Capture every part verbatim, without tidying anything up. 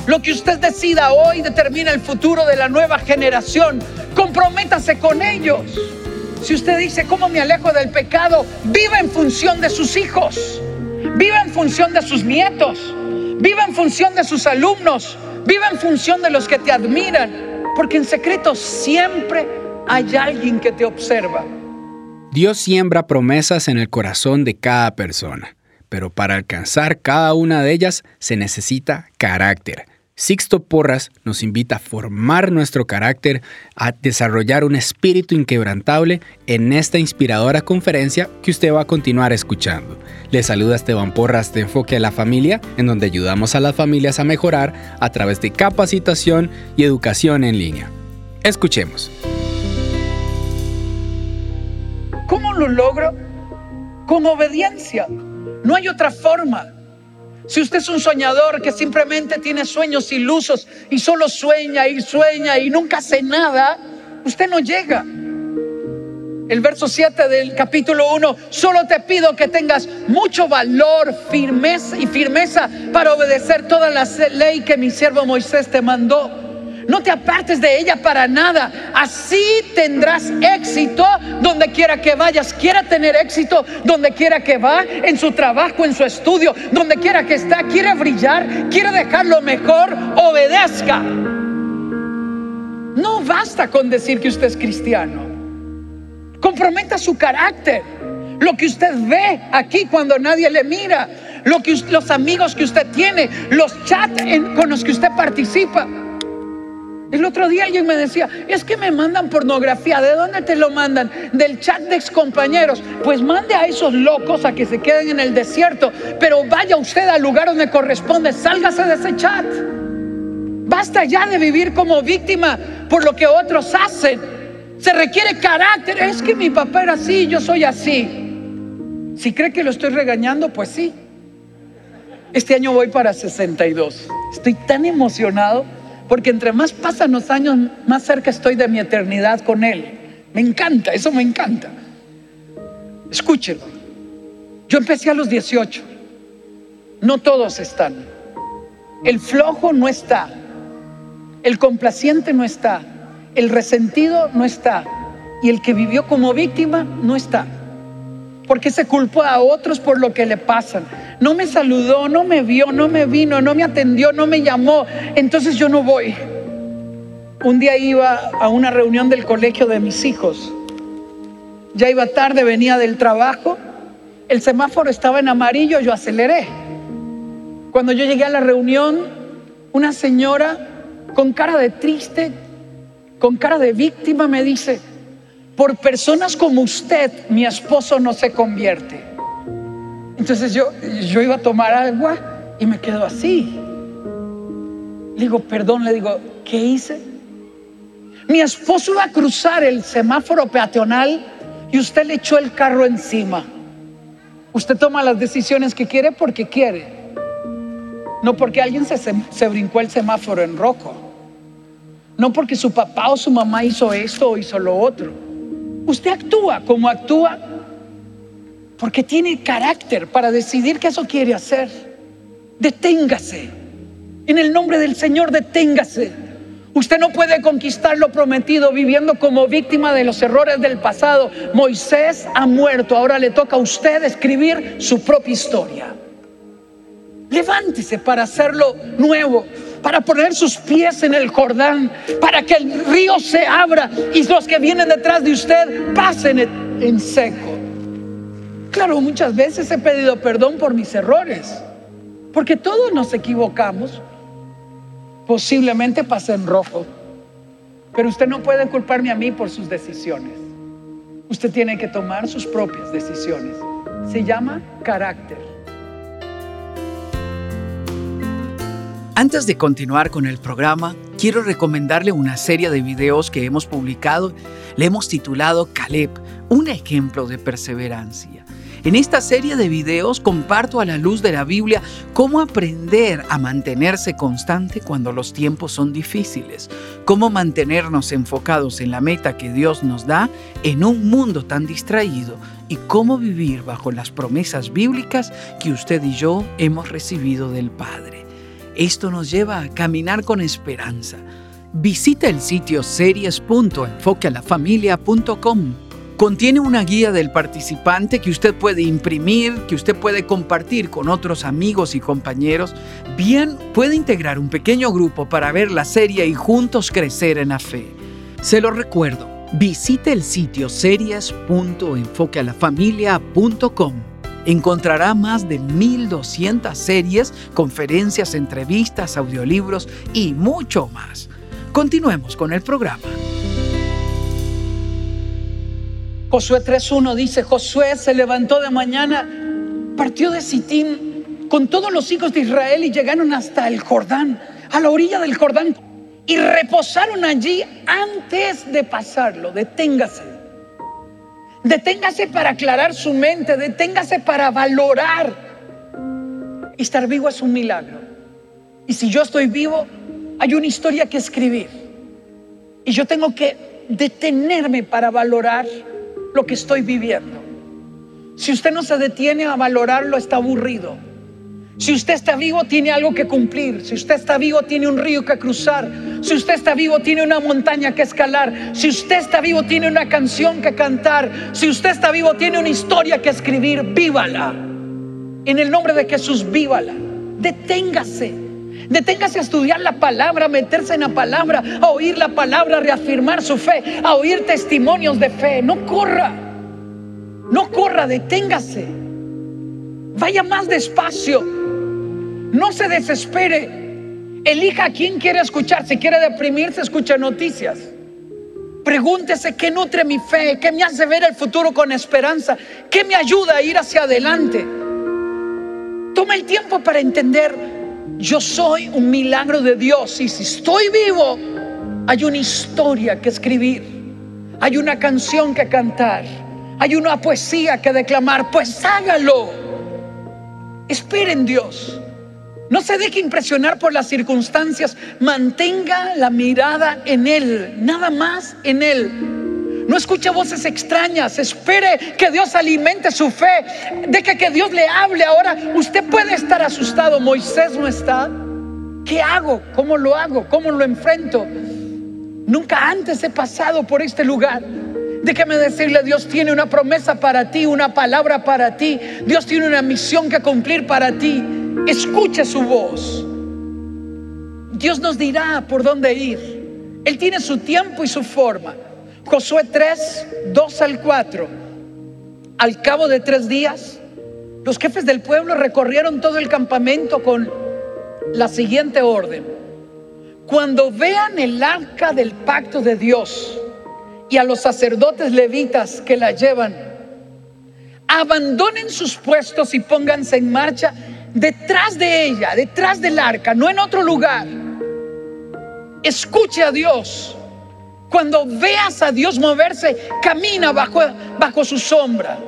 Lo que usted decida hoy determina el futuro de la nueva generación. Comprométase con ellos. Si usted dice, ¿cómo me alejo del pecado? Viva en función de sus hijos. Viva en función de sus nietos. Viva en función de sus alumnos. Viva en función de los que te admiran. Porque en secreto siempre hay alguien que te observa. Dios siembra promesas en el corazón de cada persona, pero para alcanzar cada una de ellas se necesita carácter. Sixto Porras nos invita a formar nuestro carácter, a desarrollar un espíritu inquebrantable en esta inspiradora conferencia que usted va a continuar escuchando. Le saluda Esteban Porras de Enfoque a la Familia, en donde ayudamos a las familias a mejorar a través de capacitación y educación en línea. Escuchemos. ¿Cómo lo logro? Con obediencia. No hay otra forma. Si usted es un soñador que simplemente tiene sueños ilusos y solo sueña y sueña y nunca hace nada, usted no llega. El verso siete del capítulo uno, solo te pido que tengas mucho valor, firmeza y firmeza para obedecer toda la ley que mi siervo Moisés te mandó. No te apartes de ella para nada. Así tendrás éxito donde quiera que vayas. Quiera tener éxito donde quiera que va, en su trabajo, en su estudio, donde quiera que está. Quiere brillar, quiere dejar lo mejor, obedezca. No basta con decir que usted es cristiano. Comprometa su carácter. Lo que usted ve aquí cuando nadie le mira, lo que, los amigos que usted tiene, los chats en, con los que usted participa. El otro día alguien me decía, es que me mandan pornografía. ¿De dónde te lo mandan? Del chat de excompañeros. Pues mande a esos locos a que se queden en el desierto, pero vaya usted al lugar donde corresponde. Sálgase de ese chat. Basta ya de vivir como víctima por lo que otros hacen. Se requiere carácter. Es que mi papá era así, yo soy así. Si cree que lo estoy regañando, pues sí. Este año voy para sesenta y dos. Estoy tan emocionado porque entre más pasan los años, más cerca estoy de mi eternidad con Él. Me encanta, eso me encanta. Escúchelo. Yo empecé a los dieciocho. No todos están. El flojo no está. El complaciente no está. El resentido no está. Y el que vivió como víctima no está. Porque se culpó a otros por lo que le pasan. No me saludó, no me vio, no me vino, no me atendió, no me llamó. Entonces yo no voy. Un día iba a una reunión del colegio de mis hijos. Ya iba tarde, venía del trabajo. El semáforo estaba en amarillo, yo aceleré. Cuando yo llegué a la reunión, una señora con cara de triste, con cara de víctima me dice, por personas como usted, mi esposo no se convierte. Entonces yo, yo iba a tomar agua y me quedo así. Le digo, perdón, le digo, ¿qué hice? Mi esposo iba a cruzar el semáforo peatonal y usted le echó el carro encima. Usted toma las decisiones que quiere porque quiere. No porque alguien se, se brincó el semáforo en rojo. No porque su papá o su mamá hizo esto o hizo lo otro. Usted actúa como actúa porque tiene carácter para decidir que eso quiere hacer. Deténgase. En el nombre del Señor, deténgase. Usted no puede conquistar lo prometido viviendo como víctima de los errores del pasado. Moisés ha muerto. Ahora le toca a usted escribir su propia historia. Levántese para hacerlo nuevo, para poner sus pies en el Jordán, para que el río se abra y los que vienen detrás de usted pasen en seco. Claro, muchas veces he pedido perdón por mis errores, porque todos nos equivocamos. Posiblemente pasé en rojo, pero usted no puede culparme a mí por sus decisiones. Usted tiene que tomar sus propias decisiones. Se llama carácter. Antes de continuar con el programa, quiero recomendarle una serie de videos que hemos publicado. Le hemos titulado Caleb, un ejemplo de perseverancia. En esta serie de videos comparto a la luz de la Biblia cómo aprender a mantenerse constante cuando los tiempos son difíciles, cómo mantenernos enfocados en la meta que Dios nos da en un mundo tan distraído y cómo vivir bajo las promesas bíblicas que usted y yo hemos recibido del Padre. Esto nos lleva a caminar con esperanza. Visita el sitio series punto enfoque a la familia punto com. Contiene una guía del participante que usted puede imprimir, que usted puede compartir con otros amigos y compañeros. Bien, puede integrar un pequeño grupo para ver la serie y juntos crecer en la fe. Se lo recuerdo, visite el sitio series punto enfoque a la familia punto com. Encontrará más de mil doscientas series, conferencias, entrevistas, audiolibros y mucho más. Continuemos con el programa. Josué tres uno dice: Josué se levantó de mañana, partió de Sitín con todos los hijos de Israel y llegaron hasta el Jordán, a la orilla del Jordán, y reposaron allí antes de pasarlo. Deténgase. Deténgase para aclarar su mente, deténgase para valorar. Estar vivo es un milagro. Y si yo estoy vivo, hay una historia que escribir. Y yo tengo que detenerme para valorar lo que estoy viviendo. Si usted no se detiene a valorarlo, está aburrido. Si usted está vivo, tiene algo que cumplir. Si usted está vivo, tiene un río que cruzar. Si usted está vivo, tiene una montaña que escalar. Si usted está vivo, tiene una canción que cantar. Si usted está vivo, tiene una historia que escribir. Vívala. En el nombre de Jesús, vívala. Deténgase. Deténgase a estudiar la palabra, a meterse en la palabra, a oír la palabra, a reafirmar su fe, a oír testimonios de fe. No corra. No corra, deténgase. Vaya más despacio. No se desespere. Elija a quién quiere escuchar. Si quiere deprimirse, escucha noticias. Pregúntese qué nutre mi fe, qué me hace ver el futuro con esperanza, qué me ayuda a ir hacia adelante. Toma el tiempo para entender: yo soy un milagro de Dios, y si estoy vivo, hay una historia que escribir, hay una canción que cantar, hay una poesía que declamar. Pues hágalo. Espere en Dios. No se deje impresionar por las circunstancias. Mantenga la mirada en Él, nada más en Él. No escuche voces extrañas. Espere que Dios alimente su fe. Deje que Dios le hable. Ahora usted puede estar asustado. Moisés no está. ¿Qué hago? ¿Cómo lo hago? ¿Cómo lo enfrento? Nunca antes he pasado por este lugar. Déjame decirle: Dios tiene una promesa para ti, una palabra para ti. Dios tiene una misión que cumplir para ti. Escuche su voz. Dios nos dirá por dónde ir. Él tiene su tiempo y su forma. Josué tres, dos al cuatro. Al cabo de tres días, los jefes del pueblo recorrieron todo el campamento con la siguiente orden: cuando vean el arca del pacto de Dios y a los sacerdotes levitas que la llevan, abandonen sus puestos y pónganse en marcha detrás de ella, detrás del arca, no en otro lugar. Escuche a Dios. Cuando veas a Dios moverse, camina bajo, bajo su sombra.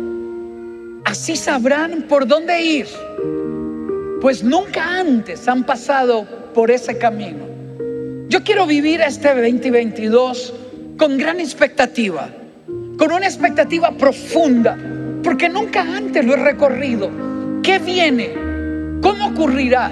Así sabrán por dónde ir, pues nunca antes han pasado por ese camino. Yo quiero vivir este veinte veintidós con gran expectativa, con una expectativa profunda, porque nunca antes lo he recorrido. ¿Qué viene? ¿Cómo ocurrirá?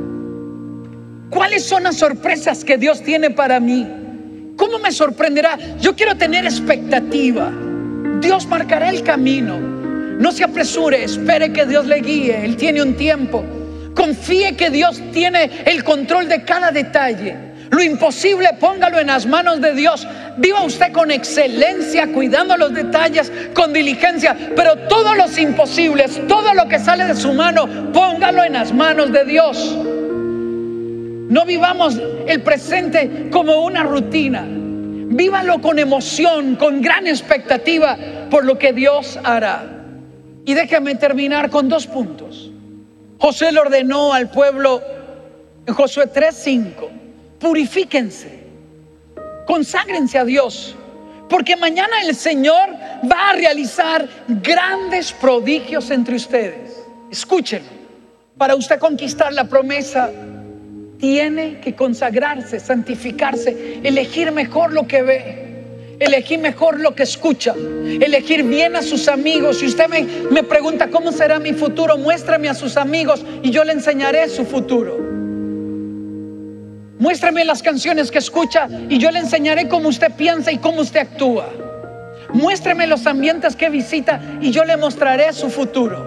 ¿Cuáles son las sorpresas que Dios tiene para mí? ¿Cómo me sorprenderá? Yo quiero tener expectativa. Dios marcará el camino. No se apresure, espere que Dios le guíe. Él tiene un tiempo. Confíe que Dios tiene el control de cada detalle. Lo imposible, póngalo en las manos de Dios. Viva usted con excelencia, cuidando los detalles, con diligencia. Pero todos los imposibles, todo lo que sale de su mano, póngalo en las manos de Dios. No vivamos el presente como una rutina. Vívalo con emoción, con gran expectativa por lo que Dios hará. Y déjame terminar con dos puntos. Josué le ordenó al pueblo en Josué tres cinco: purifíquense, conságrense a Dios, porque mañana el Señor va a realizar grandes prodigios entre ustedes. Escúchenlo. Para usted conquistar la promesa, tiene que consagrarse, santificarse, elegir mejor lo que ve, elegir mejor lo que escucha, elegir bien a sus amigos. Si usted me, me pregunta cómo será mi futuro, muéstrame a sus amigos y yo le enseñaré su futuro. Muéstrame las canciones que escucha y yo le enseñaré cómo usted piensa y cómo usted actúa. Muéstrame los ambientes que visita y yo le mostraré su futuro.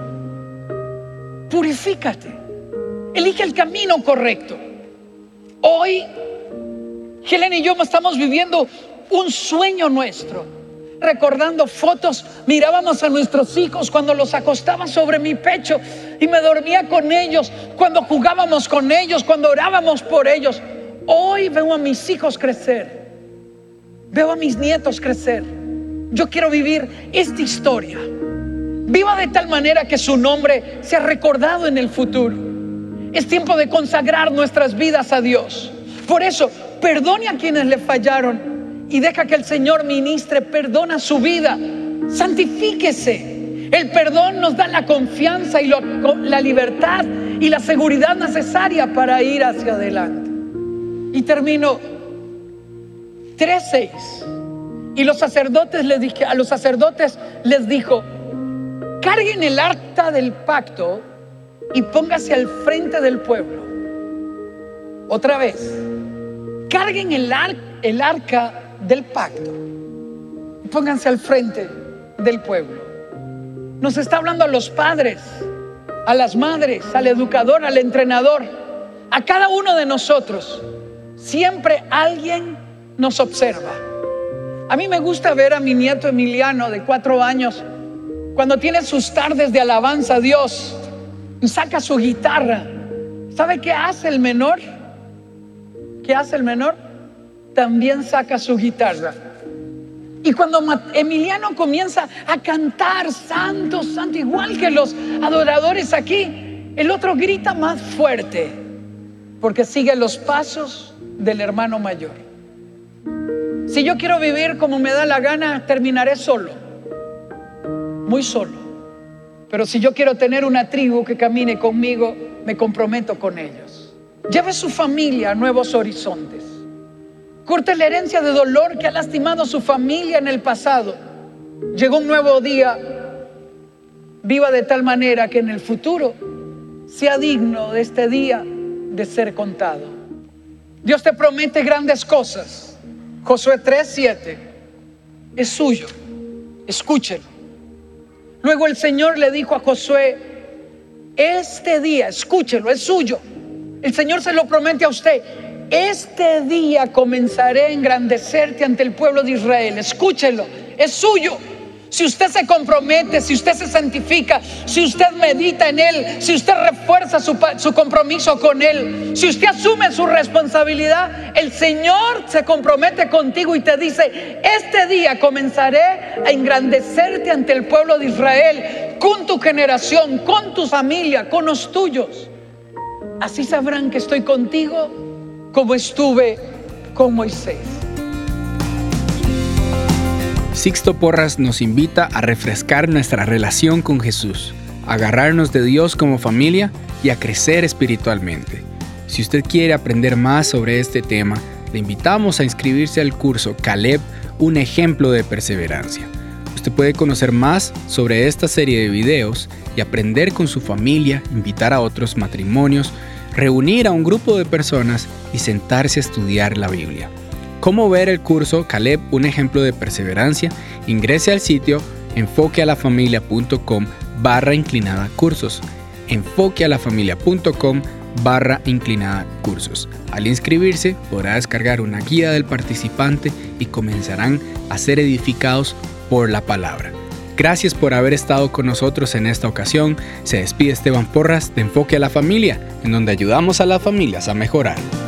Purifícate. Elige el camino correcto. Hoy, Helen y yo estamos viviendo un sueño nuestro. Recordando fotos, mirábamos a nuestros hijos cuando los acostaba sobre mi pecho y me dormía con ellos, cuando jugábamos con ellos, cuando orábamos por ellos. Hoy veo a mis hijos crecer, veo a mis nietos crecer. Yo quiero vivir esta historia. Viva de tal manera que su nombre sea recordado en el futuro. Es tiempo de consagrar nuestras vidas a Dios. Por eso, perdone a quienes le fallaron y deja que el Señor ministre, perdona su vida. Santifíquese. El perdón nos da la confianza y lo, la libertad y la seguridad necesaria para ir hacia adelante. Y termino tres seis. Y los sacerdotes les dije, a los sacerdotes les dijo: carguen el arca del pacto y póngase al frente del pueblo. Otra vez, carguen el, ar, el arca del pacto y pónganse al frente del pueblo. Nos está hablando a los padres, a las madres, al educador, al entrenador, a cada uno de nosotros. Siempre alguien nos observa. A mí me gusta ver a mi nieto Emiliano de cuatro años cuando tiene sus tardes de alabanza a Dios y saca su guitarra. ¿Sabe qué hace el menor? ¿Qué hace el menor? También saca su guitarra. Y cuando Emiliano comienza a cantar santo, santo, igual que los adoradores aquí, el otro grita más fuerte porque sigue los pasos del hermano mayor. Si yo quiero vivir como me da la gana, terminaré solo, muy solo. Pero si yo quiero tener una tribu que camine conmigo, me comprometo con ellos. Lleve su familia a nuevos horizontes. Corte la herencia de dolor que ha lastimado a su familia en el pasado. Llegó un nuevo día. Viva de tal manera que en el futuro sea digno de este día de ser contado. Dios te promete grandes cosas. Josué tres siete es suyo. Escúchelo. Luego el Señor le dijo a Josué: este día, escúchelo, es suyo. El Señor se lo promete a usted. Este día comenzaré a engrandecerte ante el pueblo de Israel. Escúchelo, es suyo. Si usted se compromete, si usted se santifica, si usted medita en Él, si usted refuerza su, su compromiso con Él, si usted asume su responsabilidad, el Señor se compromete contigo y te dice: este día comenzaré a engrandecerte ante el pueblo de Israel, con tu generación, con tu familia, con los tuyos. Así sabrán que estoy contigo como estuve con Moisés. Sixto Porras nos invita a refrescar nuestra relación con Jesús, a agarrarnos de Dios como familia y a crecer espiritualmente. Si usted quiere aprender más sobre este tema, le invitamos a inscribirse al curso Caleb, un ejemplo de perseverancia. Usted puede conocer más sobre esta serie de videos y aprender con su familia, invitar a otros matrimonios, reunir a un grupo de personas y sentarse a estudiar la Biblia. ¿Cómo ver el curso Caleb, un ejemplo de perseverancia? Ingrese al sitio enfoquealafamilia.com barra inclinada cursos. enfoquealafamilia.com barra inclinada cursos. Al inscribirse podrá descargar una guía del participante y comenzarán a ser edificados por la palabra. Gracias por haber estado con nosotros en esta ocasión. Se despide Esteban Porras de Enfoque a la Familia, en donde ayudamos a las familias a mejorar.